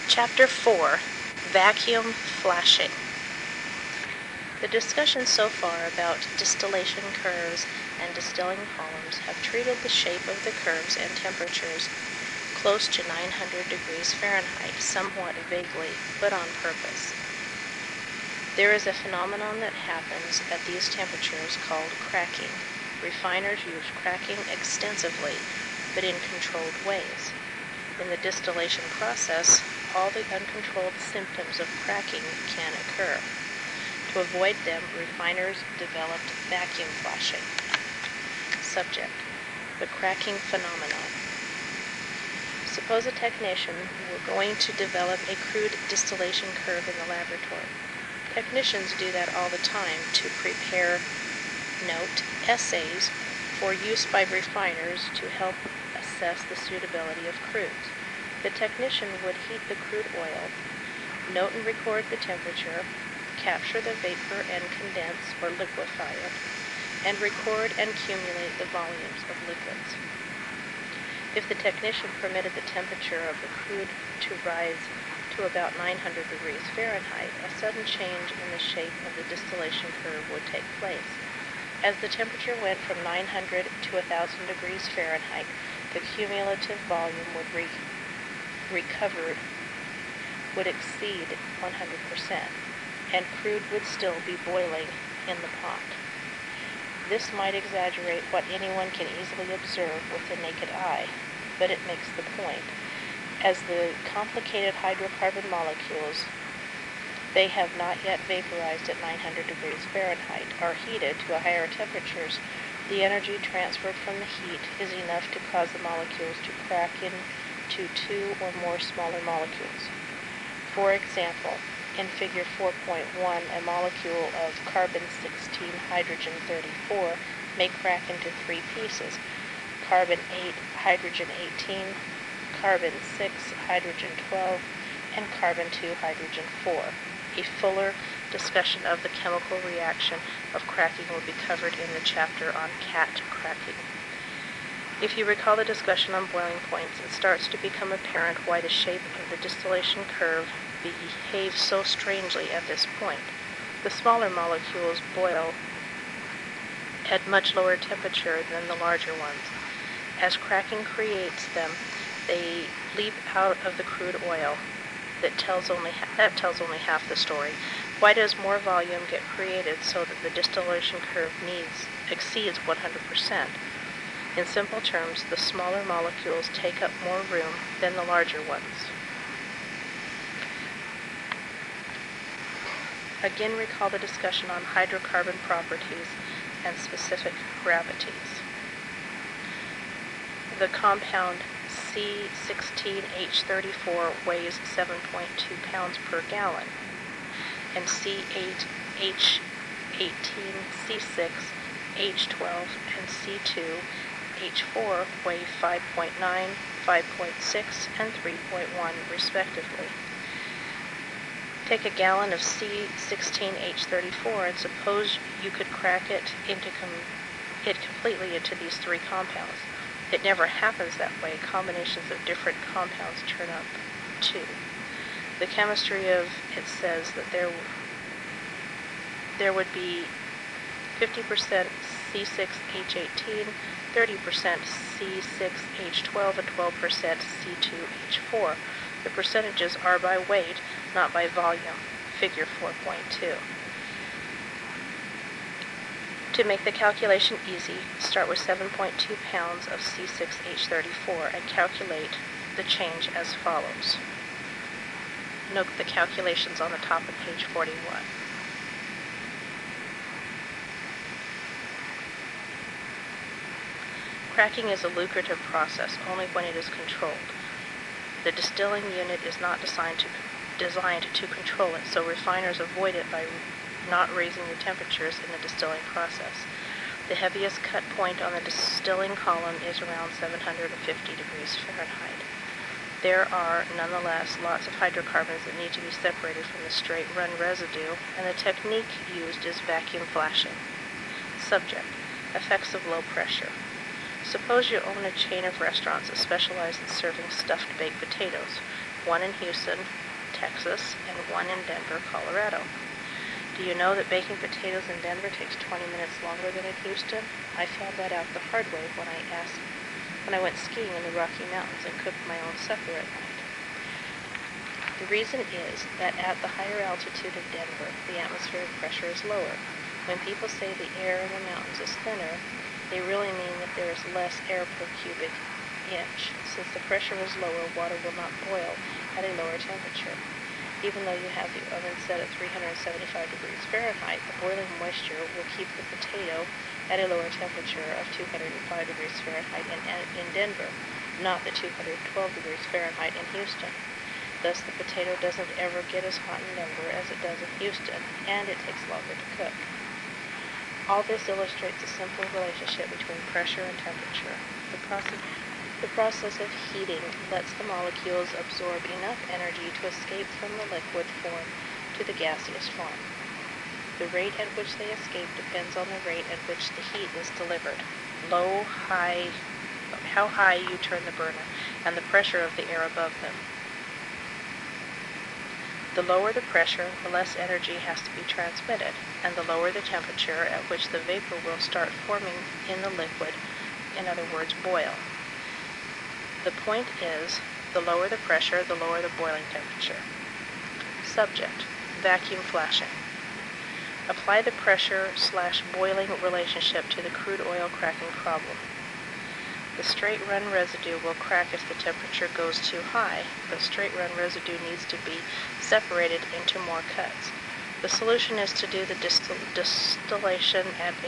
Chapter 4, Vacuum Flashing. The discussion so far about distillation curves and distilling columns have treated the shape of the curves and temperatures close to 900 degrees Fahrenheit, somewhat vaguely, but on purpose. There is a phenomenon that happens at these temperatures called cracking. Refiners use cracking extensively, but in controlled ways. In the distillation process, all the uncontrolled symptoms of cracking can occur. To avoid them, refiners developed vacuum flashing. Subject: the cracking phenomenon. Suppose a technician were going to develop a crude distillation curve in the laboratory. Technicians do that all the time to prepare, note, essays for use by refiners to help assess the suitability of crudes. The technician would heat the crude oil, note and record the temperature, capture the vapor and condense or liquefy it, and record and accumulate the volumes of liquids. If the technician permitted the temperature of the crude to rise to about 900 degrees Fahrenheit, a sudden change in the shape of the distillation curve would take place. As the temperature went from 900 to 1,000 degrees Fahrenheit, the cumulative volume would exceed 100%, and crude would still be boiling in the pot. This might exaggerate what anyone can easily observe with the naked eye, but it makes the point. As the complicated hydrocarbon molecules, they have not yet vaporized at 900 degrees Fahrenheit, are heated to higher temperatures, the energy transferred from the heat is enough to cause the molecules to crack into two or more smaller molecules. For example, in Figure 4.1, a molecule of carbon-16 hydrogen-34 may crack into three pieces: carbon-8 hydrogen-18, carbon-6 hydrogen-12, and carbon-2 hydrogen-4. A fuller discussion of the chemical reaction of cracking will be covered in the chapter on cat cracking. If you recall the discussion on boiling points, it starts to become apparent why the shape of the distillation curve behaves so strangely at this point. The smaller molecules boil at much lower temperature than the larger ones. As cracking creates them, they leap out of the crude oil. That tells only half the story. Why does more volume get created so that the distillation curve exceeds 100%? In simple terms, the smaller molecules take up more room than the larger ones. Again, recall the discussion on hydrocarbon properties and specific gravities. The compound C16H34 weighs 7.2 pounds per gallon, and C8H18C6H12 and C2H4 weigh 5.9, 5.6, and 3.1 respectively. Take a gallon of C16H34 and suppose you could crack it completely into these three compounds. It never happens that way. Combinations of different compounds turn up too. The chemistry of it says that there would be 50% C6H18, 30% C6H12, and 12% C2H4. The percentages are by weight, not by volume. Figure 4.2. To make the calculation easy, start with 7.2 pounds of C6H34 and calculate the change as follows. Note the calculations on the top of page 41. Cracking is a lucrative process only when it is controlled. The distilling unit is not designed to control it, so refiners avoid it by not raising the temperatures in the distilling process. The heaviest cut point on the distilling column is around 750 degrees Fahrenheit. There are, nonetheless, lots of hydrocarbons that need to be separated from the straight-run residue, and the technique used is vacuum flashing. Subject: effects of low pressure. Suppose you own a chain of restaurants that specialize in serving stuffed baked potatoes. one in Houston, Texas, and one in Denver, Colorado. Do you know that baking potatoes in Denver takes 20 minutes longer than in Houston? I found that out the hard way when I went skiing in the Rocky Mountains and cooked my own supper at night. The reason is that at the higher altitude of Denver, the atmospheric pressure is lower. When people say the air in the mountains is thinner, they really mean that there is less air per cubic inch. Since the pressure is lower, water will not boil at a lower temperature. Even though you have the oven set at 375 degrees Fahrenheit, the boiling moisture will keep the potato at a lower temperature of 205 degrees Fahrenheit in Denver, not the 212 degrees Fahrenheit in Houston. Thus, the potato doesn't ever get as hot in Denver as it does in Houston, and it takes longer to cook. All this illustrates a simple relationship between pressure and temperature. The process of heating lets the molecules absorb enough energy to escape from the liquid form to the gaseous form. The rate at which they escape depends on the rate at which the heat is delivered, how high you turn the burner, and the pressure of the air above them. The lower the pressure, the less energy has to be transmitted, and the lower the temperature at which the vapor will start forming in the liquid, in other words, boil. The point is, the lower the pressure, the lower the boiling temperature. Subject: vacuum flashing. Apply the pressure/boiling relationship to the crude oil cracking problem. The straight-run residue will crack if the temperature goes too high, but straight-run residue needs to be separated into more cuts. The solution is to do the distillation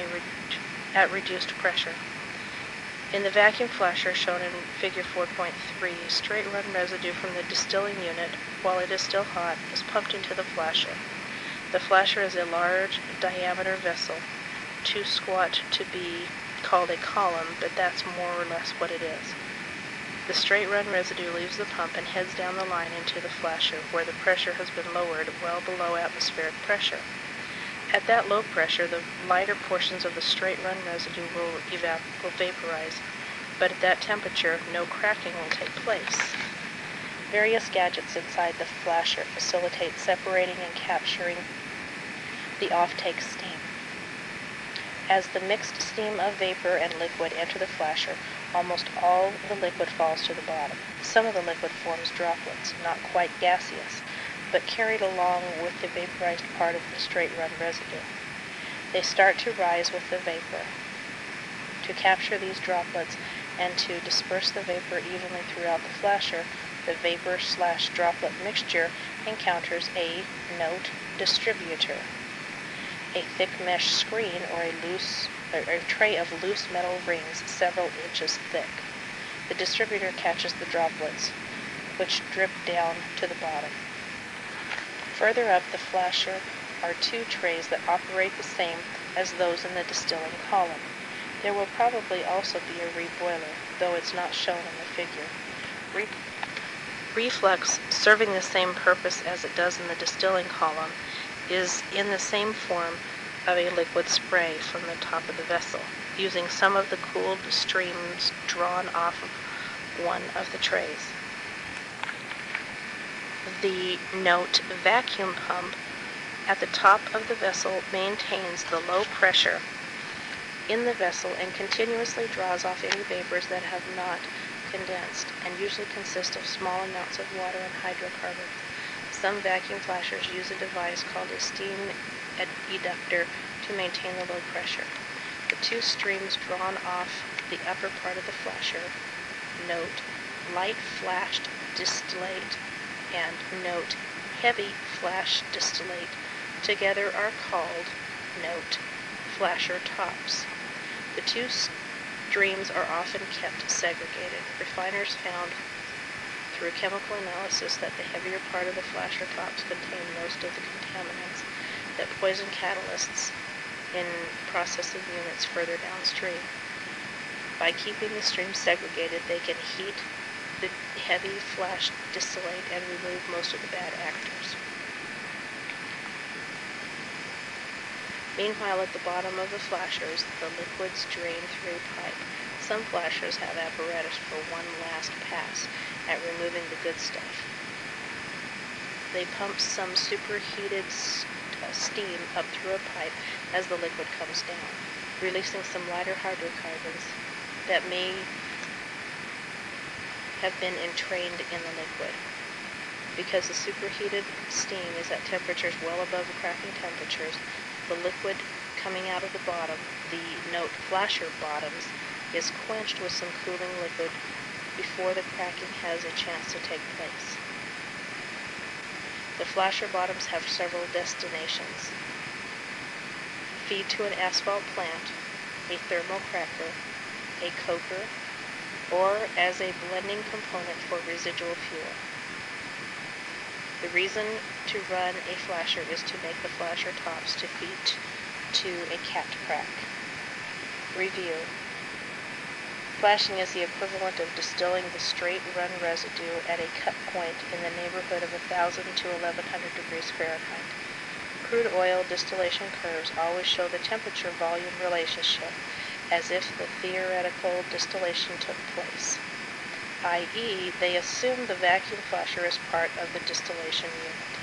at reduced pressure. In the vacuum flasher shown in Figure 4.3, straight-run residue from the distilling unit, while it is still hot, is pumped into the flasher. The flasher is a large diameter vessel, too squat to be called a column, but that's more or less what it is. The straight-run residue leaves the pump and heads down the line into the flasher, where the pressure has been lowered well below atmospheric pressure. At that low pressure, the lighter portions of the straight-run residue will vaporize, but at that temperature, no cracking will take place. Various gadgets inside the flasher facilitate separating and capturing the offtake steam. As the mixed steam of vapor and liquid enter the flasher, almost all the liquid falls to the bottom. Some of the liquid forms droplets, not quite gaseous, but carried along with the vaporized part of the straight-run residue. They start to rise with the vapor. To capture these droplets and to disperse the vapor evenly throughout the flasher, the vapor/droplet mixture encounters a note distributor, a thick mesh screen or a tray of loose metal rings several inches thick. The distributor catches the droplets, which drip down to the bottom. Further up the flasher are two trays that operate the same as those in the distilling column. There will probably also be a reboiler, though it's not shown in the figure. Reflux, serving the same purpose as it does in the distilling column, is in the same form of a liquid spray from the top of the vessel, using some of the cooled streams drawn off of one of the trays. The note vacuum pump at the top of the vessel maintains the low pressure in the vessel and continuously draws off any vapors that have not condensed, and usually consist of small amounts of water and hydrocarbons. Some vacuum flashers use a device called a steam eductor to maintain the low pressure. The two streams drawn off the upper part of the flasher, note light flashed distillate and note heavy flash distillate, together are called note flasher tops. The two streams are often kept segregated. Refiners found through chemical analysis that the heavier part of the flasher tops contain most of the contaminants that poison catalysts in processing units further downstream. By keeping the streams segregated, they can heat the heavy flash distillate and remove most of the bad actors. Meanwhile, at the bottom of the flashers, the liquids drain through a pipe. Some flashers have apparatus for one last pass at removing the good stuff. They pump some superheated steam up through a pipe as the liquid comes down, releasing some lighter hydrocarbons that may have been entrained in the liquid. Because the superheated steam is at temperatures well above the cracking temperatures, the liquid coming out of the bottom, the note flasher bottoms, is quenched with some cooling liquid before the cracking has a chance to take place. The flasher bottoms have several destinations: feed to an asphalt plant, a thermal cracker, a coker, or as a blending component for residual fuel. The reason to run a flasher is to make the flasher tops to feed to a capped crack. Review. Flashing is the equivalent of distilling the straight run residue at a cut point in the neighborhood of 1,000 to 1,100 degrees Fahrenheit. Crude oil distillation curves always show the temperature-volume relationship as if the theoretical distillation took place, i.e., they assume the vacuum flasher is part of the distillation unit.